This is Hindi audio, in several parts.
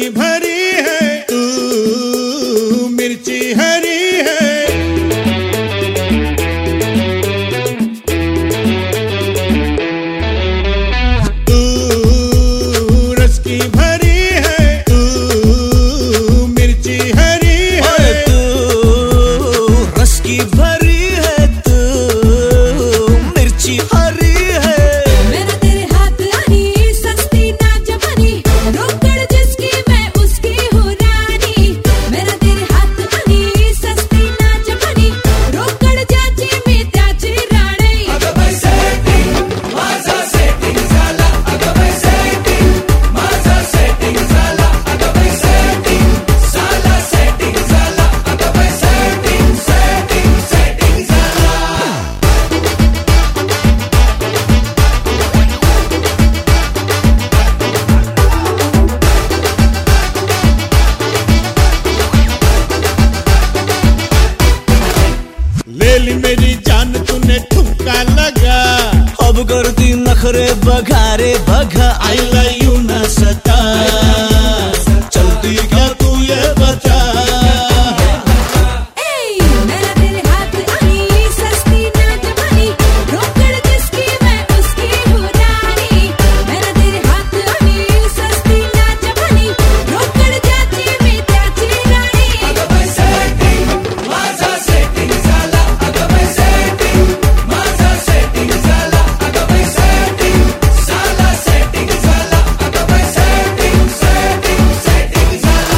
की भरी है तू मिर्ची हरी है। तू रस की भरी है तू मिर्ची हरी है। तू रस की भरी है तू मिर्ची हरी है। मेरा तेरे हाथ आनी सस्ती ना जवानी रोकड़ जिसकी मैं उसकी हूँ रानी। मेरा तेरे हाथ आनी सस्ती ना जवानी रोकड़ जाची मी त्याची राणी। अगं बाई सेटिंग माझा सेटिंग झाला। अगं बाई सेटिंग माझा सेटिंग झाला। अगं बाई सेटिंग साला सेटिंग झाला। अगं बाई सेटिंग सेटिंग सेटिंग झाला। ले ली मेरी जान तूने ठुमका लगा। अब करती नखरे बघा रे बघा। आई लव यू न सता चलती क्या तू ये बता। मेरा तेरे हाथ आनी सस्ती ना जवानी रोकड़ जिसकी मैं उसकी हूँ रानी। मेरा तेरे हाथ आनी सस्ती ना जवानी रोकड़ जाची मी त्याची राणी। अगं बाई सेटिंग माझा सेटिंग झाला। अगं बाई सेटिंग माझा सेटिंग झाला। अगं बाई सेटिंग साला सेटिंग झाला। अगं बाई सेटिंग सेटिंग सेटिंग झाला।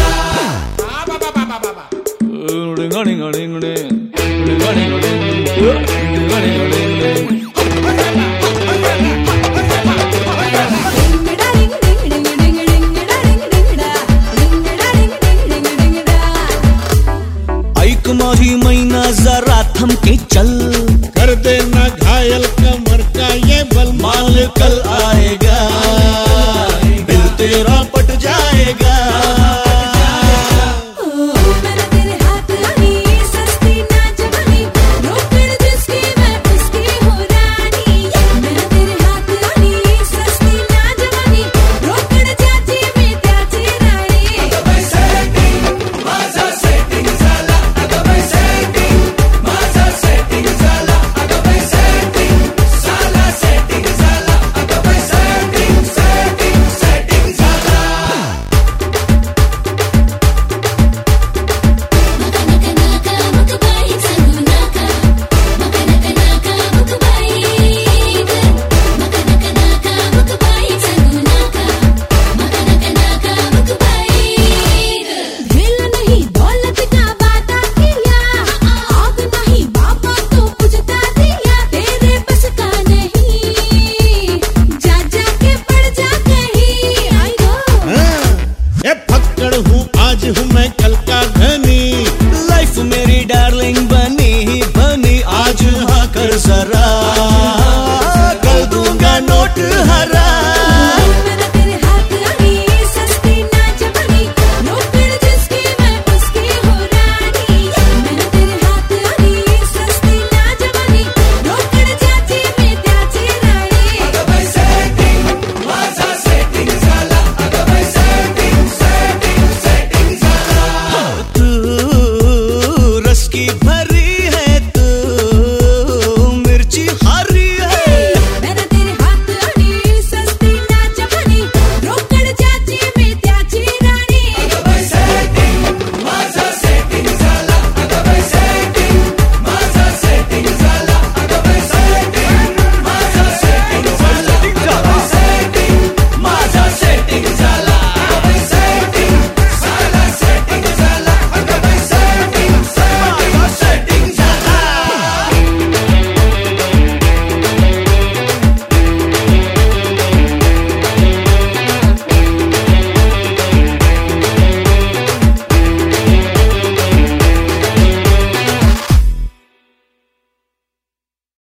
ऐक माझी मैना जरा थमके चल